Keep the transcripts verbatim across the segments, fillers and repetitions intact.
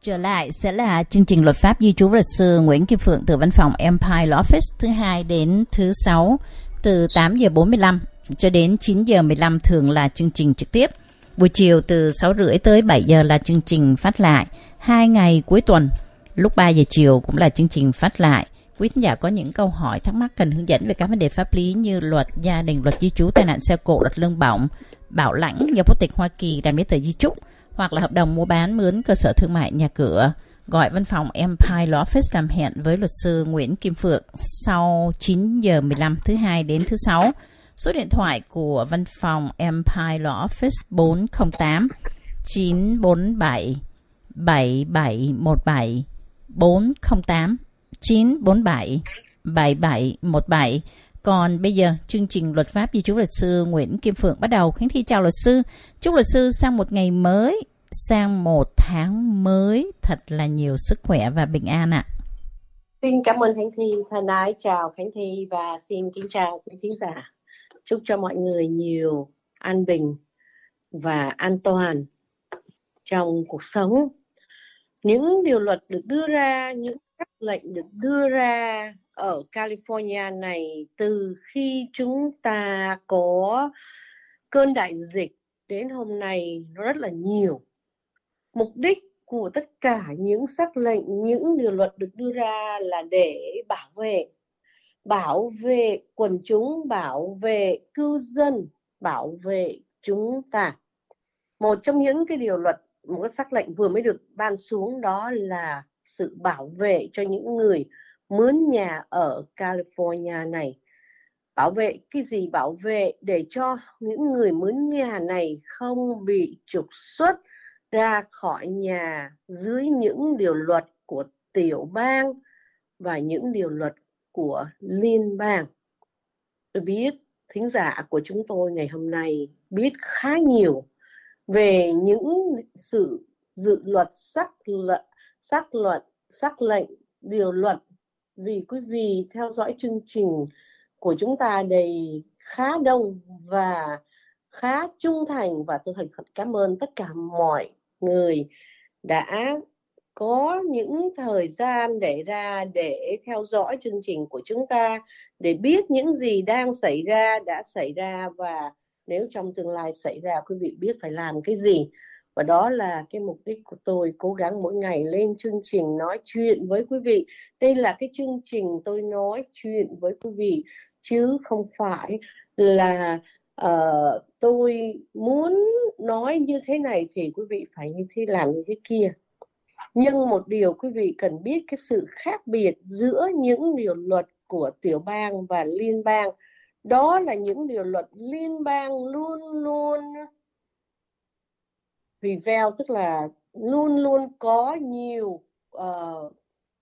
Trở lại sẽ là chương trình luật pháp di trú luật sư Nguyễn Kim Phượng từ văn phòng Empire Law Office thứ hai đến thứ sáu từ tám giờ bốn mươi lăm cho đến chín giờ mười lăm thường là chương trình trực tiếp. Buổi chiều từ sáu rưỡi tới bảy giờ là chương trình phát lại. Hai ngày cuối tuần lúc ba giờ chiều cũng là chương trình phát lại. Quý khán giả có những câu hỏi thắc mắc cần hướng dẫn về các vấn đề pháp lý như luật gia đình, luật di trú, tai nạn xe cộ, luật lương bổng, bảo lãnh do quốc tịch Hoa Kỳ, đàm giấy tờ di trúc hoặc là hợp đồng mua bán mướn cơ sở thương mại nhà cửa, gọi văn phòng Empire Law Office làm hẹn với luật sư Nguyễn Kim Phượng sau chín giờ mười lăm thứ hai đến thứ sáu. Số điện thoại của văn phòng Empire Law Office bốn không tám chín bốn bảy bảy bảy một bảy bốn không tám chín bốn bảy bảy bảy một bảy. Còn bây giờ, chương trình luật pháp di trú luật sư Nguyễn Kim Phượng bắt đầu. Khánh Thi chào luật sư. Chúc luật sư sang một ngày mới, sang một tháng mới thật là nhiều sức khỏe và bình an ạ. Xin cảm ơn Khánh Thi. Thân ái chào Khánh Thi và xin kính chào quý khán giả. Chúc cho mọi người nhiều an bình và an toàn trong cuộc sống. Những điều luật được đưa ra, những các lệnh được đưa ra ở California này từ khi chúng ta có cơn đại dịch đến hôm nay nó rất là nhiều. Mục đích của tất cả những sắc lệnh, những điều luật được đưa ra là để bảo vệ, bảo vệ quần chúng, bảo vệ cư dân, bảo vệ chúng ta. Một trong những cái điều luật, một cái sắc lệnh vừa mới được ban xuống đó là sự bảo vệ cho những người mướn nhà ở California này. Bảo vệ cái gì? Bảo vệ để cho những người mướn nhà này không bị trục xuất ra khỏi nhà dưới những điều luật của tiểu bang và những điều luật của liên bang. Tôi biết thính giả của chúng tôi ngày hôm nay biết khá nhiều về những sự dự luật, sắc luật, sắc luật, sắc lệnh, điều luật, vì quý vị theo dõi chương trình của chúng ta đầy khá đông và khá trung thành, và tôi thành thật cảm ơn tất cả mọi người đã có những thời gian để ra để theo dõi chương trình của chúng ta, để biết những gì đang xảy ra, đã xảy ra, và nếu trong tương lai xảy ra quý vị biết phải làm cái gì. Và đó là cái mục đích của tôi, cố gắng mỗi ngày lên chương trình nói chuyện với quý vị. Đây là cái chương trình tôi nói chuyện với quý vị, chứ không phải là uh, tôi muốn nói như thế này thì quý vị phải như thế, làm như thế kia. Nhưng một điều quý vị cần biết cái sự khác biệt giữa những điều luật của tiểu bang và liên bang. Đó là những điều luật liên bang luôn luôn prevail, tức là luôn luôn có nhiều uh,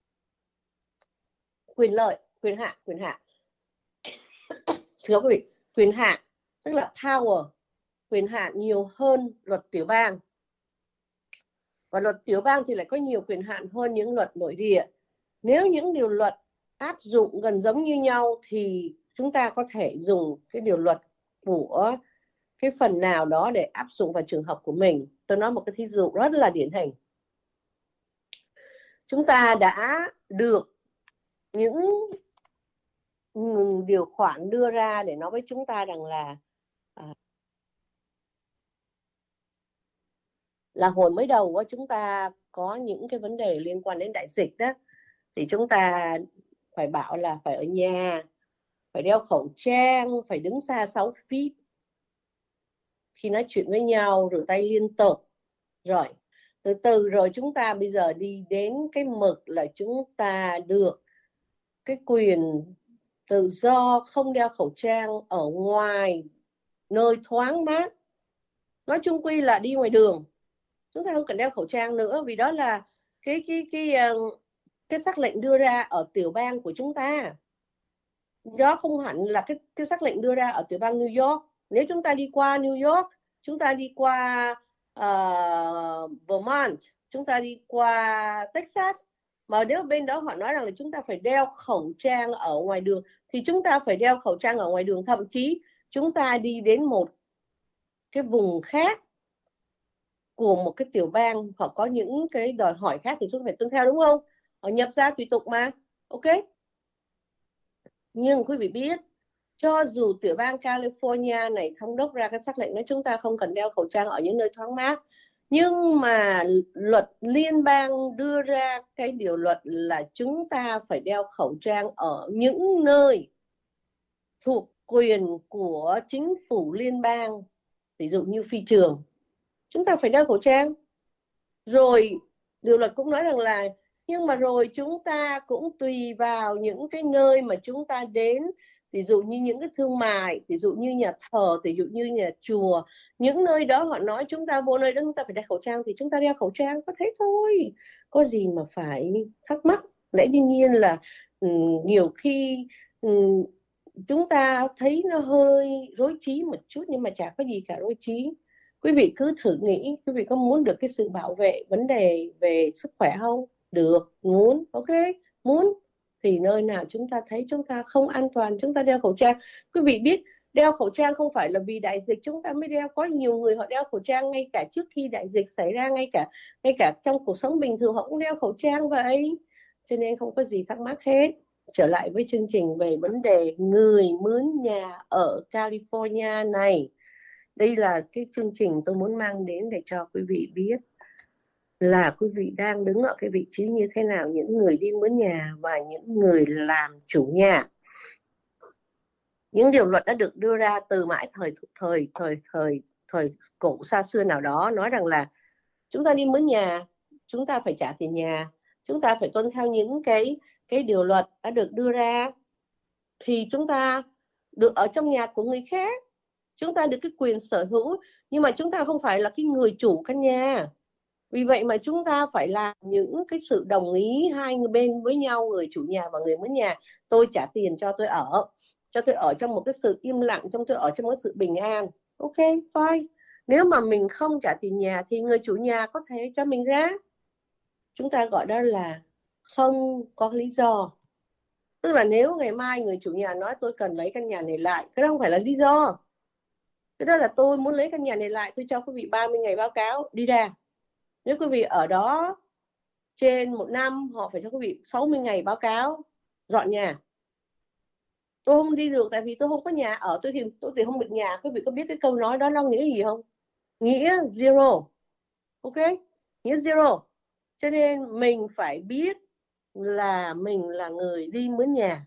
quyền lợi, quyền hạn, quyền hạn. Xin lỗi quý vị, quyền hạn, tức là power, quyền hạn nhiều hơn luật tiểu bang. Và luật tiểu bang thì lại có nhiều quyền hạn hơn những luật nội địa. Nếu những điều luật áp dụng gần giống như nhau thì chúng ta có thể dùng cái điều luật của cái phần nào đó để áp dụng vào trường hợp của mình. Tôi nói một cái thí dụ rất là điển hình. Chúng ta đã được những điều khoản đưa ra để nói với chúng ta rằng là à, là hồi mới đầu chúng ta có những cái vấn đề liên quan đến đại dịch đó, thì chúng ta phải bảo là phải ở nhà, phải đeo khẩu trang, phải đứng xa sáu feet khi nói chuyện với nhau, rửa tay liên tục. Rồi từ từ rồi chúng ta bây giờ đi đến cái mực là chúng ta được cái quyền tự do không đeo khẩu trang ở ngoài nơi thoáng mát. Nói chung quy là đi ngoài đường chúng ta không cần đeo khẩu trang nữa, vì đó là cái cái cái cái sắc lệnh đưa ra ở tiểu bang của chúng ta. Đó không hẳn là cái cái sắc lệnh đưa ra ở tiểu bang New York. Nếu chúng ta đi qua New York, chúng ta đi qua uh, Vermont, chúng ta đi qua Texas, mà nếu bên đó họ nói rằng là chúng ta phải đeo khẩu trang ở ngoài đường thì chúng ta phải đeo khẩu trang ở ngoài đường. Thậm chí chúng ta đi đến một cái vùng khác của một cái tiểu bang, họ có những cái đòi hỏi khác thì chúng ta phải tuân theo, đúng không? Họ nhập ra tùy tục mà, ok. Nhưng quý vị biết, cho dù tiểu bang California này thống đốc ra cái sắc lệnh nói chúng ta không cần đeo khẩu trang ở những nơi thoáng mát, nhưng mà luật liên bang đưa ra cái điều luật là chúng ta phải đeo khẩu trang ở những nơi thuộc quyền của chính phủ liên bang, ví dụ như phi trường, chúng ta phải đeo khẩu trang. Rồi điều luật cũng nói rằng là nhưng mà rồi chúng ta cũng tùy vào những cái nơi mà chúng ta đến, ví dụ như những cái thương mại, ví dụ như nhà thờ, ví dụ như nhà chùa, những nơi đó họ nói chúng ta vô nơi đó chúng ta phải đeo khẩu trang thì chúng ta đeo khẩu trang, có thế thôi, có gì mà phải thắc mắc. Lẽ đương nhiên là um, nhiều khi um, chúng ta thấy nó hơi rối trí một chút, nhưng mà chả có gì cả rối trí. Quý vị cứ thử nghĩ, quý vị có muốn được cái sự bảo vệ vấn đề về sức khỏe không? Được, muốn, ok, muốn. Thì nơi nào chúng ta thấy chúng ta không an toàn, chúng ta đeo khẩu trang. Quý vị biết, đeo khẩu trang không phải là vì đại dịch chúng ta mới đeo. Có nhiều người họ đeo khẩu trang ngay cả trước khi đại dịch xảy ra, ngay cả ngay cả trong cuộc sống bình thường họ cũng đeo khẩu trang vậy. Cho nên không có gì thắc mắc hết. Trở lại với chương trình về vấn đề người mướn nhà ở California này. Đây là cái chương trình tôi muốn mang đến để cho quý vị biết là quý vị đang đứng ở cái vị trí như thế nào, những người đi mướn nhà và những người làm chủ nhà. Những điều luật đã được đưa ra từ mãi thời thời thời thời thời cổ xa xưa nào đó, nói rằng là chúng ta đi mướn nhà, chúng ta phải trả tiền nhà, chúng ta phải tuân theo những cái cái điều luật đã được đưa ra, thì chúng ta được ở trong nhà của người khác, chúng ta được cái quyền sở hữu, nhưng mà chúng ta không phải là cái người chủ căn nhà. Vì vậy mà chúng ta phải làm những cái sự đồng ý hai người bên với nhau, người chủ nhà và người mướn nhà. Tôi trả tiền cho tôi ở, cho tôi ở trong một cái sự im lặng, trong tôi ở trong một sự bình an. Ok, fine. Nếu mà mình không trả tiền nhà thì người chủ nhà có thể cho mình ra. Chúng ta gọi đó là không có lý do. Tức là nếu ngày mai người chủ nhà nói tôi cần lấy căn nhà này lại, cái đó không phải là lý do. Cái đó là tôi muốn lấy căn nhà này lại, tôi cho quý vị ba mươi ngày báo cáo đi ra. Nếu quý vị ở đó trên một năm, họ phải cho quý vị sáu mươi ngày báo cáo dọn nhà. Tôi không đi được tại vì tôi không có nhà ở, tôi thì tôi thì không được nhà. Quý vị có biết cái câu nói đó nó nghĩa gì không? Nghĩa zero. Ok? Nghĩa zero. Cho nên mình phải biết là mình là người đi mướn nhà.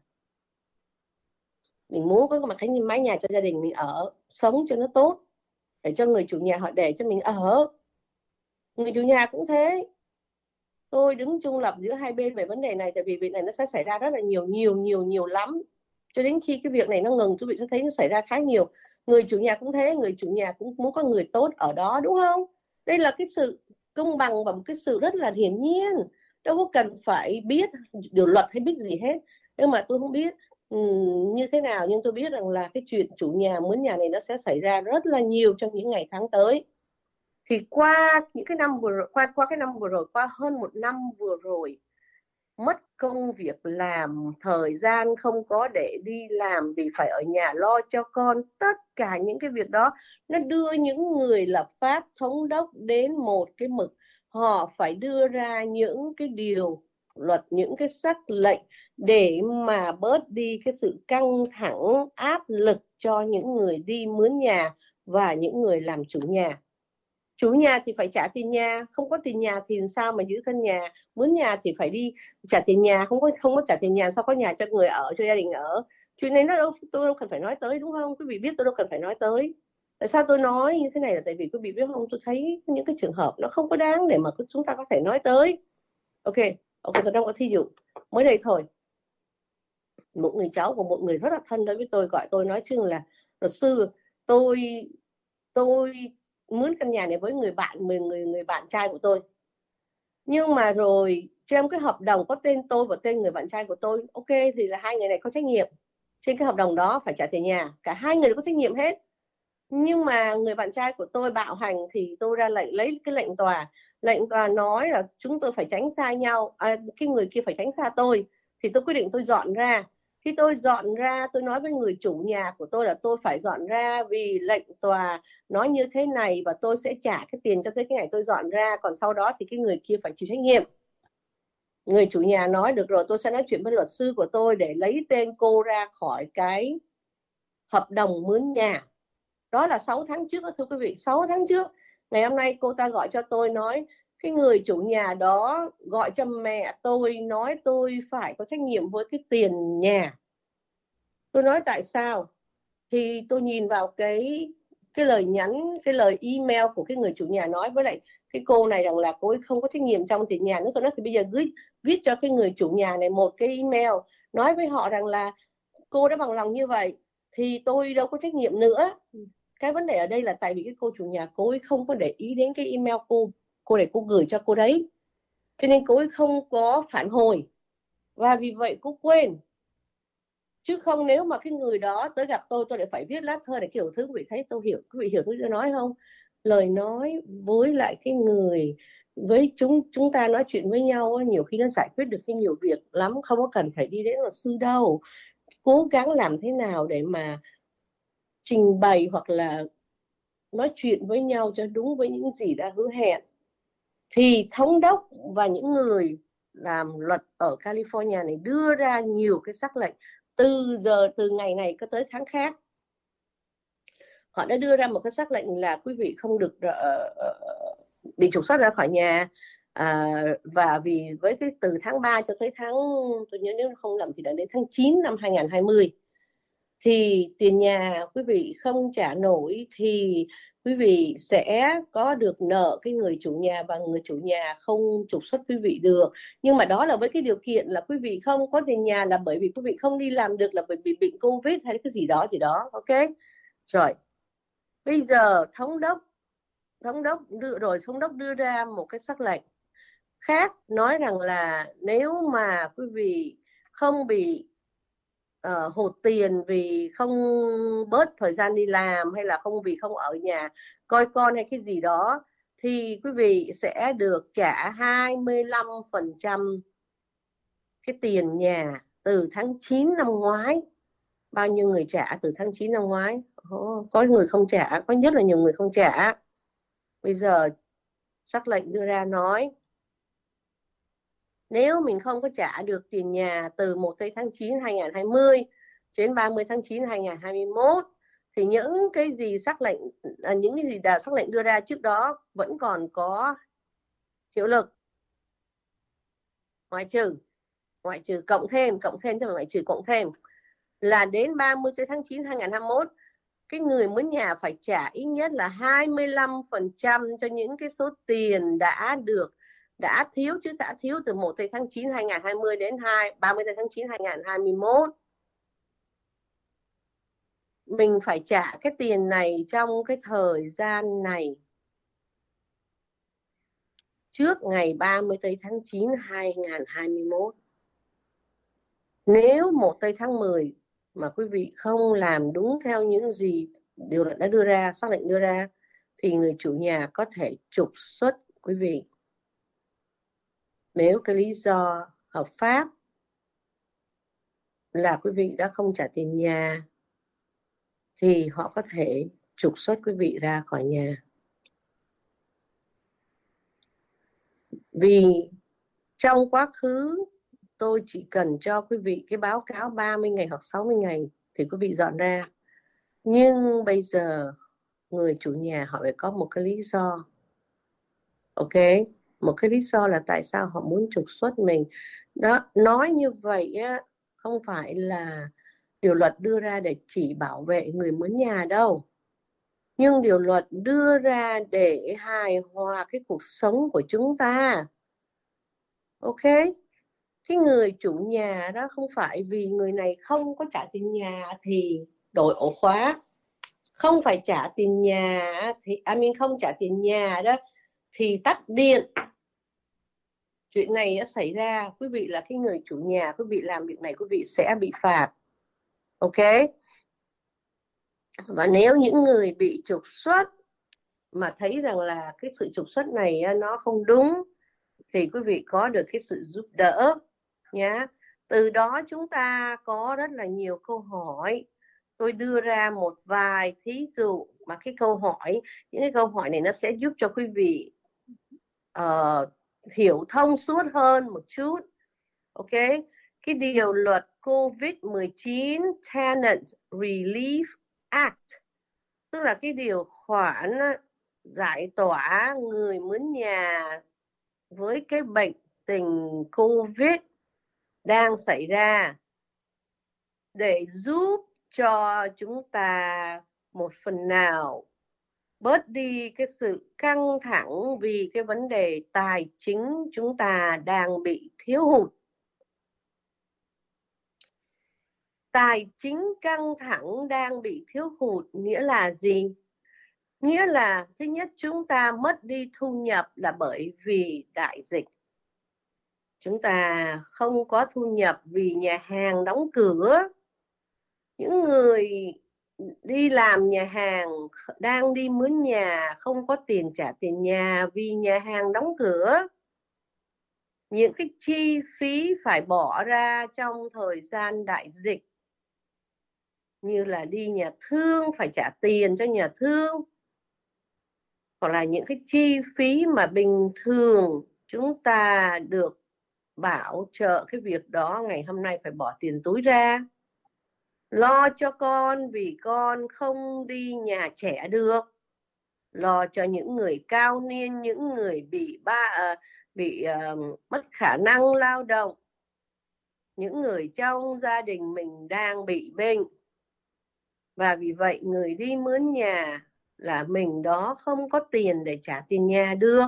Mình muốn có một cái mái nhà cho gia đình mình ở, sống cho nó tốt, để cho người chủ nhà họ để cho mình ở. Người chủ nhà cũng thế. Tôi đứng trung lập giữa hai bên về vấn đề này, tại vì việc này nó sẽ xảy ra rất là nhiều nhiều nhiều nhiều lắm, cho đến khi cái việc này nó ngừng quý vị sẽ thấy nó xảy ra khá nhiều. Người chủ nhà cũng thế, người chủ nhà cũng muốn có người tốt ở đó, đúng không? Đây là cái sự công bằng và một cái sự rất là hiển nhiên, đâu có cần phải biết điều luật hay biết gì hết. Nhưng mà tôi không biết um, như thế nào, nhưng tôi biết rằng là cái chuyện chủ nhà mướn nhà này nó sẽ xảy ra rất là nhiều trong những ngày tháng tới. Thì qua những cái năm vừa rồi, qua qua cái năm vừa rồi, qua hơn một năm vừa rồi, mất công việc làm, thời gian không có để đi làm vì phải ở nhà lo cho con, tất cả những cái việc đó nó đưa những người lập pháp thống đốc đến một cái mực, họ phải đưa ra những cái điều luật, những cái sắc lệnh để mà bớt đi cái sự căng thẳng, áp lực cho những người đi mướn nhà và những người làm chủ nhà. Chủ nhà thì phải trả tiền nhà, không có tiền nhà thì sao mà giữ căn nhà. Mướn nhà thì phải đi trả tiền nhà, không có không có trả tiền nhà sao có nhà cho người ở, cho gia đình ở. Chuyện này nó đâu, tôi đâu cần phải nói tới, đúng không? Quý vị biết tôi đâu cần phải nói tới. Tại sao tôi nói như thế này là tại vì quý vị biết không, tôi thấy những cái trường hợp nó không có đáng để mà chúng ta có thể nói tới. Ok, ok, tôi đang có thí dụ mới đây thôi. Một người cháu của một người rất là thân đối với tôi gọi tôi nói chung là luật sư, tôi tôi mướn căn nhà này với người bạn, người người người bạn trai của tôi. Nhưng mà rồi trong cái hợp đồng có tên tôi và tên người bạn trai của tôi, ok thì là hai người này có trách nhiệm. Trên cái hợp đồng đó phải trả tiền nhà, cả hai người đều có trách nhiệm hết. Nhưng mà người bạn trai của tôi bạo hành thì tôi ra lệnh, lấy cái lệnh tòa. Lệnh tòa nói là chúng tôi phải tránh xa nhau, à, cái người kia phải tránh xa tôi. Thì tôi quyết định tôi dọn ra. Khi tôi dọn ra, tôi nói với người chủ nhà của tôi là tôi phải dọn ra vì lệnh tòa nói như thế này, và tôi sẽ trả cái tiền cho tới cái ngày tôi dọn ra, còn sau đó thì cái người kia phải chịu trách nhiệm. Người chủ nhà nói được rồi, tôi sẽ nói chuyện với luật sư của tôi để lấy tên cô ra khỏi cái hợp đồng mướn nhà. Đó là sáu tháng trước đó, thưa quý vị, sáu tháng trước. Ngày hôm nay cô ta gọi cho tôi nói cái người chủ nhà đó gọi cho mẹ tôi nói tôi phải có trách nhiệm với cái tiền nhà. Tôi nói tại sao? Thì tôi nhìn vào cái cái lời nhắn, cái lời email của cái người chủ nhà nói với lại cái cô này rằng là cô ấy không có trách nhiệm trong tiền nhà nữa. Tôi nói thì bây giờ viết viết cho cái người chủ nhà này một cái email nói với họ rằng là cô đã bằng lòng như vậy thì tôi đâu có trách nhiệm nữa. Cái vấn đề ở đây là tại vì cái cô chủ nhà cô ấy không có để ý đến cái email cô cô để cô gửi cho cô đấy, cho nên cô ấy không có phản hồi, và vì vậy cô quên. Chứ không nếu mà cái người đó tới gặp tôi tôi lại phải viết lá thơ để kiểu thứ quý vị thấy tôi hiểu, quý vị hiểu tôi nói không? Lời nói với lại cái người, với chúng chúng ta nói chuyện với nhau nhiều khi nó giải quyết được cái nhiều việc lắm, không có cần phải đi đến luật sư đâu. Cố gắng làm thế nào để mà trình bày hoặc là nói chuyện với nhau cho đúng với những gì đã hứa hẹn. Thì thống đốc và những người làm luật ở California này đưa ra nhiều cái sắc lệnh từ giờ từ ngày này có tới tháng khác. Họ đã đưa ra một cái sắc lệnh là quý vị không được uh, bị trục xuất ra khỏi nhà, à, và vì với cái từ tháng ba cho tới tháng, tôi nhớ nếu không lầm thì đã đến tháng chín năm hai nghìn không trăm hai mươi, thì tiền nhà quý vị không trả nổi thì quý vị sẽ có được nợ cái người chủ nhà, và người chủ nhà không trục xuất quý vị được. Nhưng mà đó là với cái điều kiện là quý vị không có tiền nhà là bởi vì quý vị không đi làm được, là bởi vì bị Covid hay cái gì đó gì đó. Ok rồi, bây giờ thống đốc thống đốc đưa rồi thống đốc đưa ra một cái sắc lệnh khác, nói rằng là nếu mà quý vị không bị uh, hụt tiền vì không bớt thời gian đi làm, hay là không vì không ở nhà coi con hay cái gì đó, thì quý vị sẽ được trả hai mươi lăm phần trăm cái tiền nhà từ tháng chín năm ngoái. Bao nhiêu người trả từ tháng chín năm ngoái? Oh, có người không trả, có nhất là nhiều người không trả. Bây giờ sắc lệnh đưa ra nói nếu mình không có trả được tiền nhà từ một tháng chín năm hai nghìn không trăm hai mươi đến ba mươi tháng chín năm hai nghìn không trăm hai mươi mốt thì những cái gì sắc lệnh à, những cái gì đã sắc lệnh đưa ra trước đó vẫn còn có hiệu lực, ngoại trừ ngoại trừ cộng thêm cộng thêm cho ngoại trừ cộng thêm là đến ba mươi tháng chín năm hai nghìn không trăm hai mươi mốt cái người mướn nhà phải trả ít nhất là hai mươi lăm phần trăm cho những cái số tiền đã được đã thiếu chứ đã thiếu từ một tháng chín năm hai nghìn không trăm hai mươi đến ba mươi tháng chín năm hai nghìn không trăm hai mươi mốt. Mình phải trả cái tiền này trong cái thời gian này trước ngày ba mươi tháng chín năm hai nghìn không trăm hai mươi mốt. Nếu một tháng mười mà quý vị không làm đúng theo những gì điều luật đã đưa ra, xác lệnh đưa ra, thì người chủ nhà có thể trục xuất quý vị. Nếu cái lý do hợp pháp là quý vị đã không trả tiền nhà thì họ có thể trục xuất quý vị ra khỏi nhà. Vì trong quá khứ tôi chỉ cần cho quý vị cái báo cáo ba mươi ngày hoặc sáu mươi ngày thì quý vị dọn ra. Nhưng bây giờ người chủ nhà họ phải có một cái lý do. Ok, một cái lý do là tại sao họ muốn trục xuất mình. Đó, nói như vậy á, không phải là điều luật đưa ra để chỉ bảo vệ người mướn nhà đâu. Nhưng điều luật đưa ra để hài hòa cái cuộc sống của chúng ta. Ok, cái người chủ nhà đó không phải vì người này không có trả tiền nhà thì đổi ổ khóa. Không phải trả tiền nhà thì I mean không trả tiền nhà đó thì tắt điện. Chuyện này đã xảy ra, quý vị là cái người chủ nhà, quý vị làm việc này quý vị sẽ bị phạt. Ok, và nếu những người bị trục xuất mà thấy rằng là cái sự trục xuất này nó không đúng thì quý vị có được cái sự giúp đỡ nhá. Từ đó chúng ta có rất là nhiều câu hỏi. Tôi đưa ra một vài thí dụ mà cái câu hỏi, những cái câu hỏi này nó sẽ giúp cho quý vị uh, hiểu thông suốt hơn một chút. Ok, cái điều luật covid mười chín Tenant Relief Act, tức là cái điều khoản giải tỏa người mướn nhà với cái bệnh tình Covid đang xảy ra, để giúp cho chúng ta một phần nào bớt đi cái sự căng thẳng vì cái vấn đề tài chính chúng ta đang bị thiếu hụt. Tài chính căng thẳng đang bị thiếu hụt nghĩa là gì? Nghĩa là thứ nhất, chúng ta mất đi thu nhập là bởi vì đại dịch. Chúng ta không có thu nhập vì nhà hàng đóng cửa. Những người đi làm nhà hàng đang đi mướn nhà không có tiền trả tiền nhà vì nhà hàng đóng cửa. Những cái chi phí phải bỏ ra trong thời gian đại dịch, như là đi nhà thương phải trả tiền cho nhà thương, hoặc là những cái chi phí mà bình thường chúng ta được bảo trợ cái việc đó, ngày hôm nay phải bỏ tiền túi ra. Lo cho con vì con không đi nhà trẻ được. Lo cho những người cao niên, những người bị ba uh, bị uh, mất khả năng lao động, những người trong gia đình mình đang bị bệnh. Và vì vậy người đi mướn nhà là mình đó không có tiền để trả tiền nhà được.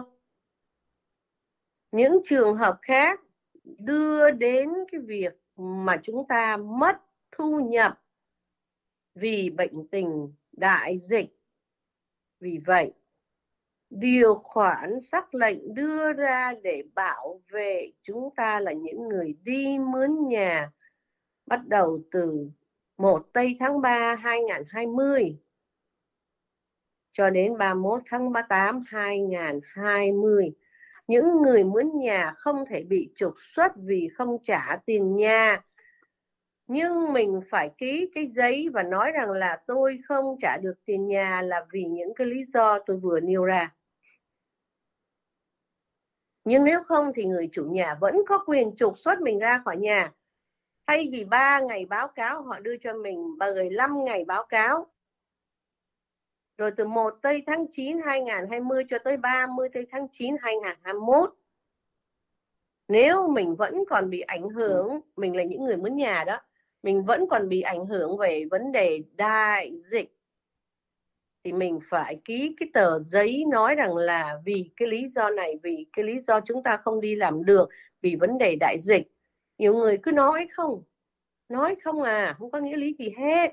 Những trường hợp khác đưa đến cái việc mà chúng ta mất thu nhập vì bệnh tình đại dịch. Vì vậy, điều khoản sắc lệnh đưa ra để bảo vệ chúng ta là những người đi mướn nhà bắt đầu từ một tây tháng ba hai nghìn không trăm hai mươi cho đến ba mươi mốt tháng tám hai nghìn không trăm hai mươi. Những người mướn nhà không thể bị trục xuất vì không trả tiền nhà. Nhưng mình phải ký cái giấy và nói rằng là tôi không trả được tiền nhà là vì những cái lý do tôi vừa nêu ra. Nhưng nếu không thì người chủ nhà vẫn có quyền trục xuất mình ra khỏi nhà. Thay vì ba ngày báo cáo, họ đưa cho mình mười lăm ngày báo cáo. Rồi từ một tây tháng chín hai nghìn không trăm hai mươi cho tới ba mươi tây tháng chín hai nghìn không trăm hai mươi mốt. Nếu mình vẫn còn bị ảnh hưởng, mình là những người mướn nhà đó, mình vẫn còn bị ảnh hưởng về vấn đề đại dịch, thì mình phải ký cái tờ giấy nói rằng là vì cái lý do này, vì cái lý do chúng ta không đi làm được vì vấn đề đại dịch. Nhiều người cứ nói không, nói không à, không có nghĩa lý gì hết.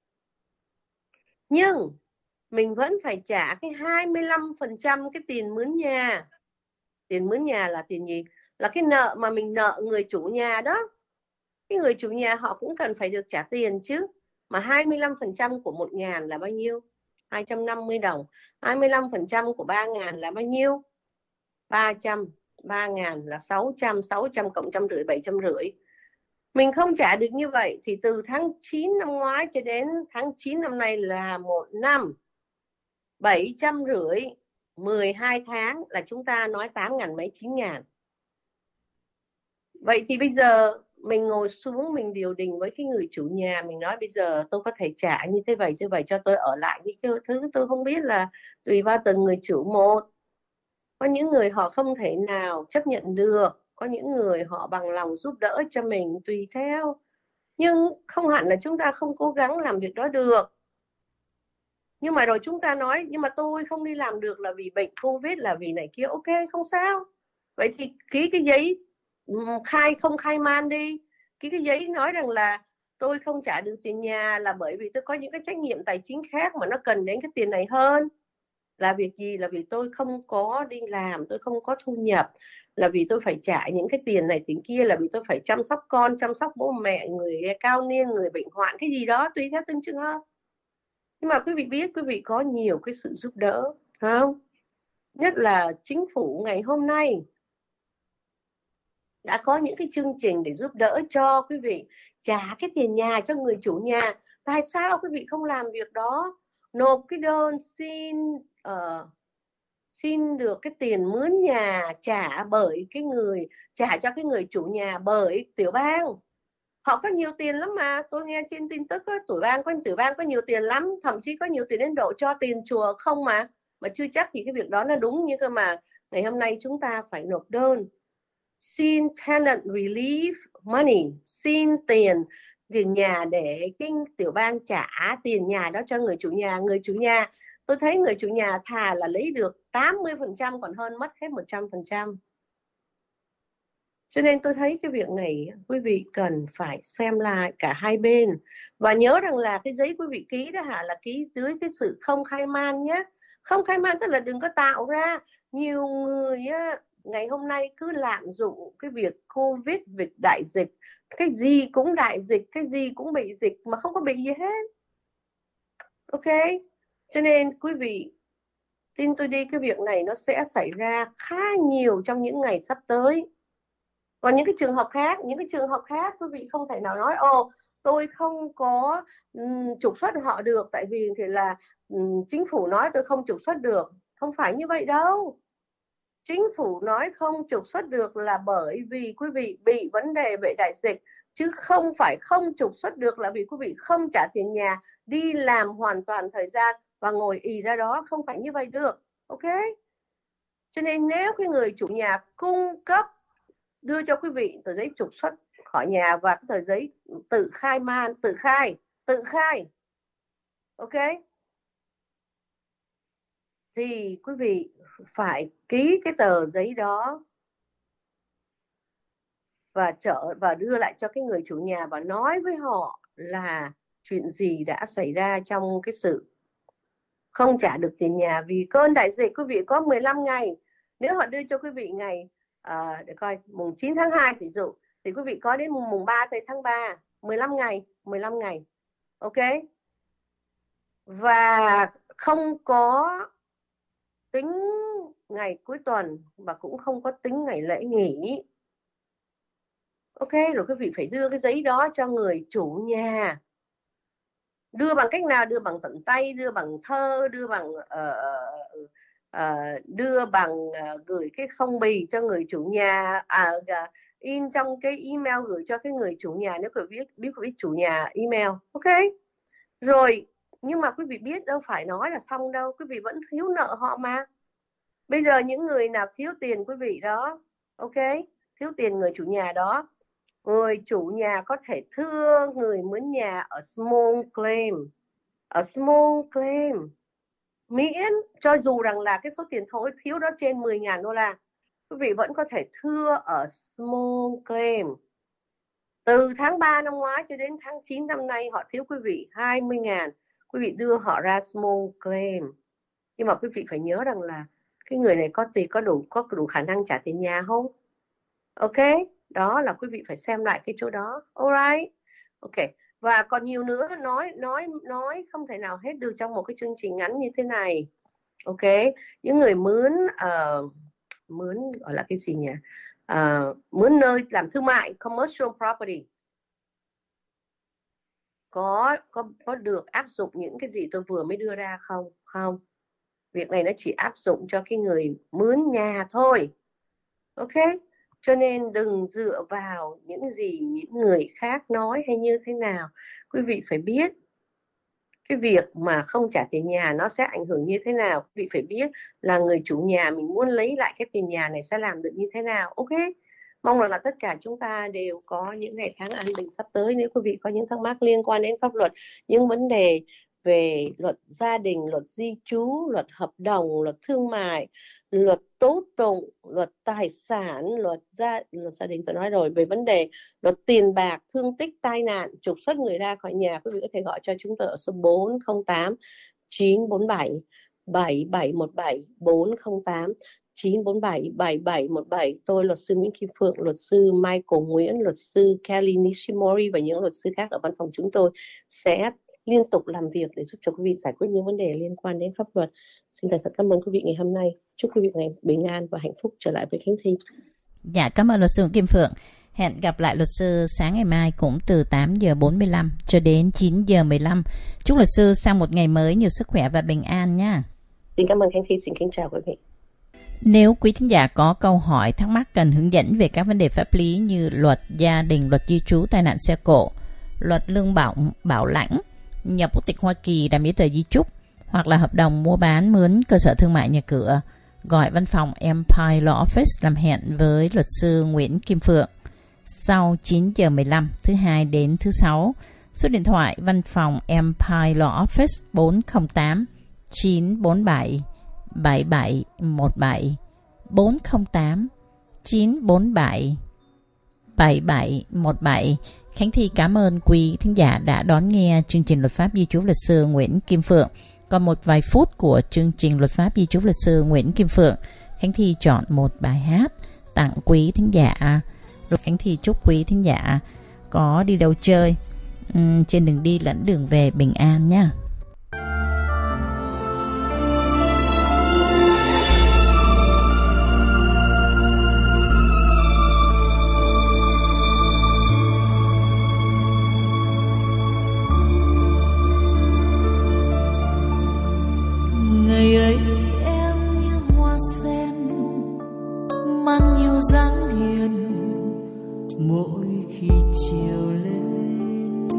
Nhưng mình vẫn phải trả cái hai mươi lăm phần trăm cái tiền mướn nhà. Tiền mướn nhà là tiền gì? Là cái nợ mà mình nợ người chủ nhà đó. Cái người chủ nhà họ cũng cần phải được trả tiền chứ. Mà hai mươi lăm phần trăm của một ngàn là bao nhiêu? hai trăm năm mươi đồng. hai mươi lăm phần trăm của ba ngàn là bao nhiêu? ba trăm. ba ngàn là sáu trăm. sáu trăm cộng trăm rưỡi, bảy trăm rưỡi. Mình không trả được như vậy thì từ tháng chín năm ngoái cho đến tháng chín năm nay là một năm. bảy trăm rưỡi, mười hai tháng là chúng ta nói tám ngàn mấy, chín ngàn. Vậy thì bây giờ mình ngồi xuống mình điều đình với cái người chủ nhà, mình nói bây giờ tôi có thể trả như thế vậy, như vậy cho tôi ở lại đi chứ. Thứ tôi không biết là tùy vào từng người chủ một. Có những người họ không thể nào chấp nhận được, có những người họ bằng lòng giúp đỡ cho mình, tùy theo. Nhưng không hẳn là chúng ta không cố gắng làm việc đó được. Nhưng mà rồi chúng ta nói, nhưng mà tôi không đi làm được là vì bệnh Covid, là vì này kia, ok, không sao. Vậy thì ký cái giấy khai không khai man đi. Ký cái giấy nói rằng là tôi không trả được tiền nhà là bởi vì tôi có những cái trách nhiệm tài chính khác mà nó cần đến cái tiền này hơn. Là việc gì? Là vì tôi không có đi làm, tôi không có thu nhập, là vì tôi phải trả những cái tiền này tiền kia, là vì tôi phải chăm sóc con, chăm sóc bố mẹ, người cao niên, người bệnh hoạn, cái gì đó tùy theo từng trường hợp. Nhưng mà quý vị biết, quý vị có nhiều cái sự giúp đỡ, không? Nhất là chính phủ ngày hôm nay đã có những cái chương trình để giúp đỡ cho quý vị trả cái tiền nhà cho người chủ nhà. Tại sao quý vị không làm việc đó? Nộp cái đơn xin uh, xin được cái tiền mướn nhà trả bởi cái người trả cho cái người chủ nhà bởi tiểu bang. Họ có nhiều tiền lắm mà, tôi nghe trên tin tức á, tiểu bang có tiểu bang có nhiều tiền lắm, thậm chí có nhiều tiền đến độ cho tiền chùa không mà mà chưa chắc thì cái việc đó nó đúng như cơ mà. Ngày hôm nay chúng ta phải nộp đơn xin tenant relief money, xin tiền tiền nhà để cái tiểu bang trả tiền nhà đó cho người chủ nhà. Người chủ nhà, tôi thấy người chủ nhà thà là lấy được tám mươi phần trăm còn hơn mất hết một trăm phần trăm. Cho nên tôi thấy cái việc này quý vị cần phải xem lại cả hai bên. Và nhớ rằng là cái giấy quý vị ký đó hả, là ký dưới cái sự không khai man nhé. Không khai man tức là đừng có tạo ra. Nhiều người á, ngày hôm nay cứ lạm dụng cái việc Covid, việc đại dịch. Cái gì cũng đại dịch, cái gì cũng bị dịch mà không có bị gì hết. Ok? Cho nên quý vị tin tôi đi, cái việc này nó sẽ xảy ra khá nhiều trong những ngày sắp tới. Còn những cái trường hợp khác, những cái trường hợp khác quý vị không thể nào nói ồ tôi không có um, trục xuất họ được tại vì thì là um, chính phủ nói tôi không trục xuất được. Không phải như vậy đâu. Chính phủ nói không trục xuất được là bởi vì quý vị bị vấn đề về đại dịch, chứ không phải không trục xuất được là vì quý vị không trả tiền nhà, đi làm hoàn toàn thời gian và ngồi ì ra đó. Không phải như vậy được. Ok? Cho nên nếu cái người chủ nhà cung cấp đưa cho quý vị tờ giấy trục xuất khỏi nhà và cái tờ giấy tự khai man, tự khai, tự khai, ok, thì quý vị phải ký cái tờ giấy đó và trở và đưa lại cho cái người chủ nhà và nói với họ là chuyện gì đã xảy ra trong cái sự không trả được tiền nhà vì cơn đại dịch. Quý vị có mười lăm ngày. Nếu họ đưa cho quý vị ngày à, để coi mùng chín tháng hai ví dụ, thì quý vị có đến mùng, mùng ba tới tháng ba, mười lăm ngày, mười lăm ngày. Ok? Và không có tính ngày cuối tuần và cũng không có tính ngày lễ nghỉ. Ok, rồi quý vị phải đưa cái giấy đó cho người chủ nhà. Đưa bằng cách nào? Đưa bằng tận tay, đưa bằng thơ, đưa bằng uh, uh, đưa bằng uh, gửi cái phong bì cho người chủ nhà, à, uh, in trong cái email gửi cho cái người chủ nhà nếu quý vị biết biết quý vị chủ nhà email. Ok, rồi nhưng mà quý vị biết đâu phải nói là xong đâu, quý vị vẫn thiếu nợ họ mà. Bây giờ những người nào thiếu tiền quý vị đó, ok, thiếu tiền người chủ nhà đó, người chủ nhà có thể thưa người mướn nhà ở small claim, ở small claim, miễn cho dù rằng là cái số tiền thối thiếu đó trên mười nghìn đô la, quý vị vẫn có thể thưa ở small claim. Từ tháng ba năm ngoái cho đến tháng chín năm nay họ thiếu quý vị hai mươi nghìn, quý vị đưa họ ra small claim. Nhưng mà quý vị phải nhớ rằng là cái người này có tiền, có đủ có đủ khả năng trả tiền nhà không? Ok, đó là quý vị phải xem lại cái chỗ đó. Alright, ok. Và còn nhiều nữa, nói nói nói không thể nào hết được trong một cái chương trình ngắn như thế này. Ok, những người mướn uh, mướn gọi là cái gì nhỉ? Uh, mướn nơi làm thương mại, commercial property, có có có được áp dụng những cái gì tôi vừa mới đưa ra không? Không. Việc này nó chỉ áp dụng cho cái người mướn nhà thôi. Ok, cho nên đừng dựa vào những gì những người khác nói hay như thế nào. Quý vị phải biết cái việc mà không trả tiền nhà nó sẽ ảnh hưởng như thế nào. Quý vị phải biết là người chủ nhà mình muốn lấy lại cái tiền nhà này sẽ làm được như thế nào. Ok, mong rằng là tất cả chúng ta đều có những ngày tháng an bình sắp tới. Nếu quý vị có những thắc mắc liên quan đến pháp luật, những vấn đề về luật gia đình, luật di trú, luật hợp đồng, luật thương mại, luật tố tụng, luật tài sản, luật gia luật gia đình tôi nói rồi, về vấn đề luật tiền bạc, thương tích, tai nạn, trục xuất người ra khỏi nhà, quý vị có thể gọi cho chúng tôi ở số bốn không tám chín bốn bảy bảy bảy một bảy, bốn không tám chín bốn bảy bảy bảy một bảy. Tôi luật sư Nguyễn Kim Phượng, luật sư Michael Nguyễn, luật sư Kelly Nishimori và những luật sư khác ở văn phòng chúng tôi sẽ liên tục làm việc để giúp cho quý vị giải quyết những vấn đề liên quan đến pháp luật. Xin thật cảm ơn quý vị ngày hôm nay. Chúc quý vị ngày bình an và hạnh phúc. Trở lại với Khánh Thi. Dạ, cảm ơn luật sư Kim Phượng. Hẹn gặp lại luật sư sáng ngày mai cũng từ tám giờ bốn mươi lăm cho đến chín giờ mười lăm. Chúc luật sư sang một ngày mới nhiều sức khỏe và bình an nha. Xin cảm ơn Khánh Thi, xin kính chào quý vị. Nếu quý thính giả có câu hỏi, thắc mắc cần hướng dẫn về các vấn đề pháp lý như luật gia đình, luật di trú, tai nạn xe cộ, luật lương bổng, bảo lãnh, nhập quốc tịch Hoa Kỳ, làm giấy tờ di chúc, hoặc là hợp đồng mua bán, mướn cơ sở thương mại nhà cửa, gọi văn phòng Empire Law Office làm hẹn với luật sư Nguyễn Kim Phượng sau chín giờ mười lăm thứ hai đến thứ sáu. Số điện thoại văn phòng Empire Law Office bốn không tám chín bốn bảy bảy bảy một bảy bốn không tám chín bốn bảy bảy bảy một bảy. Khánh Thi cảm ơn quý thính giả đã đón nghe chương trình Luật pháp Di trú luật sư Nguyễn Kim Phượng. Còn một vài phút của chương trình Luật pháp Di trú luật sư Nguyễn Kim Phượng, Khánh Thi chọn một bài hát tặng quý thính giả. Rồi Khánh Thi chúc quý thính giả có đi đâu chơi, um, trên đường đi lẫn đường về bình an nha. Ngày ấy em như hoa sen mang nhiều dáng hiền, mỗi khi chiều lên.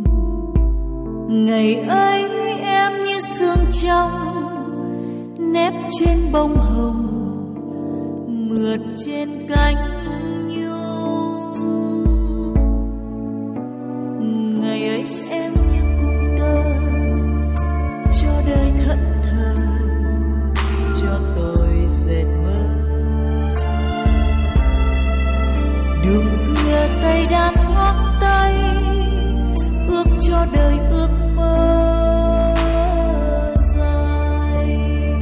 Ngày ấy em như sương trong nép trên bông hồng, mượt trên cánh nhung. Ngày ấy em như cung tơ cho đời thẫn thờ, cho tôi dệt mơ. Đường khuya tay đan ngón tay, ước cho đời ước mơ dài.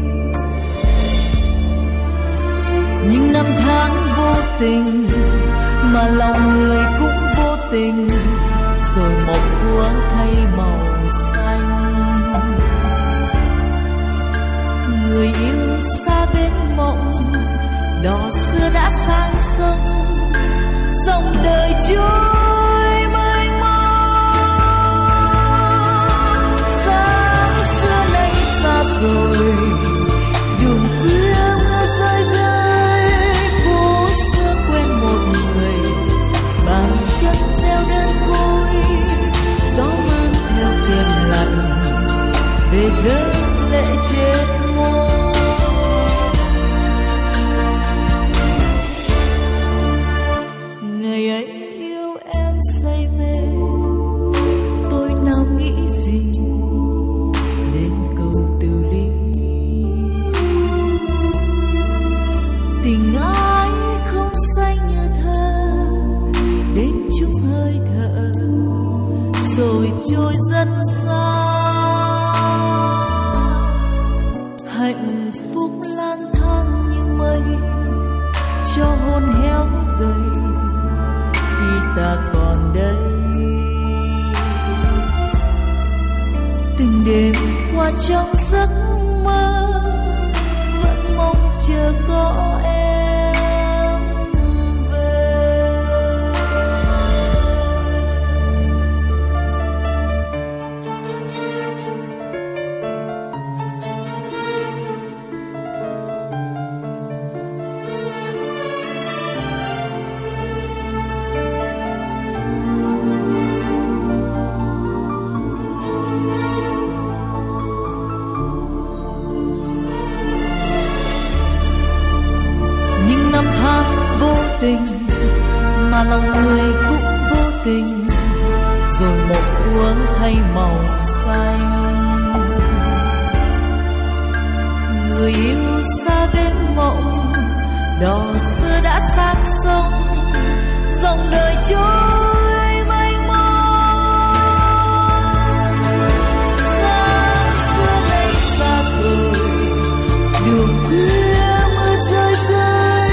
Nhưng năm tháng vô tình mà lòng người cũng vô tình, rồi một úa thay màu xanh. Người yêu xa bên mộng, đò xưa đã sang sông, dòng đời trôi mênh mông. Sáng xưa nay xa rồi, đường khuya mưa rơi rơi, phố xưa quen một người, bàn chân gieo đơn côi. Gió mang theo cơn lạnh về rơi lệ trên môi. Ngày ấy yêu em say mê, tôi nào nghĩ gì đến câu từ ly. Tình anh không say như thơ, đến chung hơi thở rồi trôi rất xa. Hạnh phúc lang thang như mây, cho hồn héo gầy khi ta còn đây. Từng đêm qua trong giấc mơ, vẫn mong chờ có em về. Tình mà lòng người cũng vô tình, rồi một úa thay màu xanh. Người yêu xa bên mộng, đò xưa đã sang sông, dòng đời trôi mênh mông. Sáng xưa nay xa rồi, đường khuya mưa rơi rơi,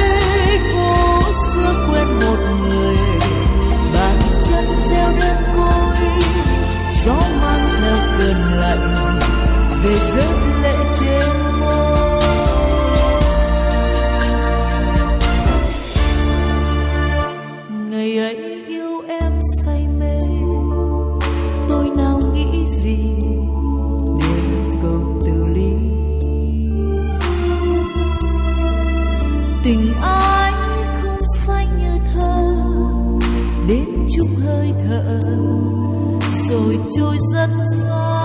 quên một người, bàn chân gieo đơn côi. Gió mang theo cơn lạnh về rơi lệ trên môi. đến chung hơi thở rồi trôi rất xa.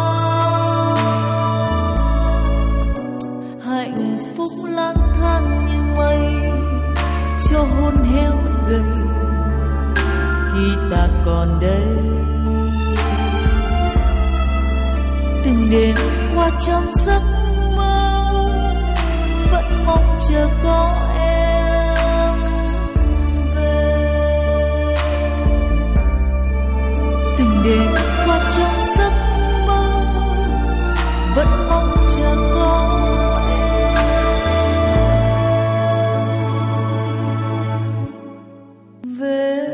Hạnh phúc lang thang như mây cho hôn héo gầy khi ta còn đây. Từng đêm qua trong giấc mơ vẫn mong chờ có em về. Từng đêm qua trong giấc mơ vẫn mong chờ có em về.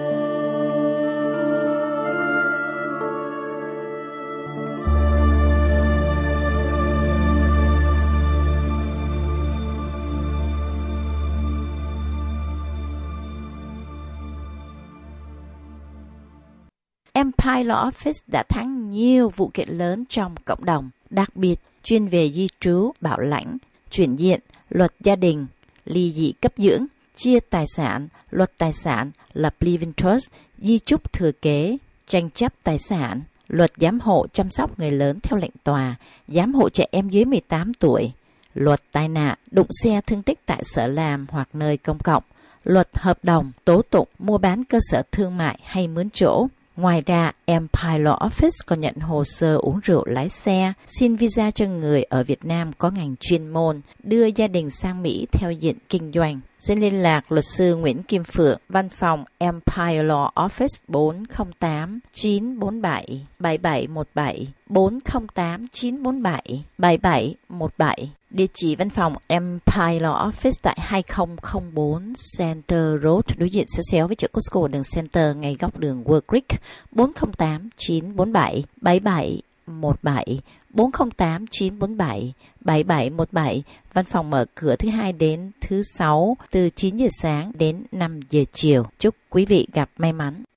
Empire Law Office đã thắng nhiều vụ kiện lớn trong cộng đồng, đặc biệt chuyên về di trú, bảo lãnh, chuyển diện, luật gia đình, ly dị cấp dưỡng, chia tài sản, luật tài sản, lập living trust, di chúc thừa kế, tranh chấp tài sản, luật giám hộ chăm sóc người lớn theo lệnh tòa, giám hộ trẻ em dưới mười tám tuổi, luật tai nạn, đụng xe thương tích tại sở làm hoặc nơi công cộng, luật hợp đồng, tố tụng, mua bán cơ sở thương mại hay mướn chỗ. Ngoài ra, Empire Law Office còn nhận hồ sơ uống rượu lái xe, xin visa cho người ở Việt Nam có ngành chuyên môn, đưa gia đình sang Mỹ theo diện kinh doanh. Xin liên lạc luật sư Nguyễn Kim Phượng, văn phòng Empire Law Office bốn không tám chín bốn bảy bảy bảy một bảy, bốn không tám chín bốn bảy bảy bảy một bảy. Địa chỉ văn phòng Empire Law Office tại hai không không bốn Center Road, đối diện xéo xéo với chợ Costco đường Center, ngay góc đường World Creek, bốn không tám chín bốn bảy bảy bảy một bảy, bốn không tám chín bốn bảy bảy bảy một bảy. Văn phòng mở cửa thứ hai đến thứ sáu từ chín giờ sáng đến năm giờ chiều. Chúc quý vị gặp may mắn.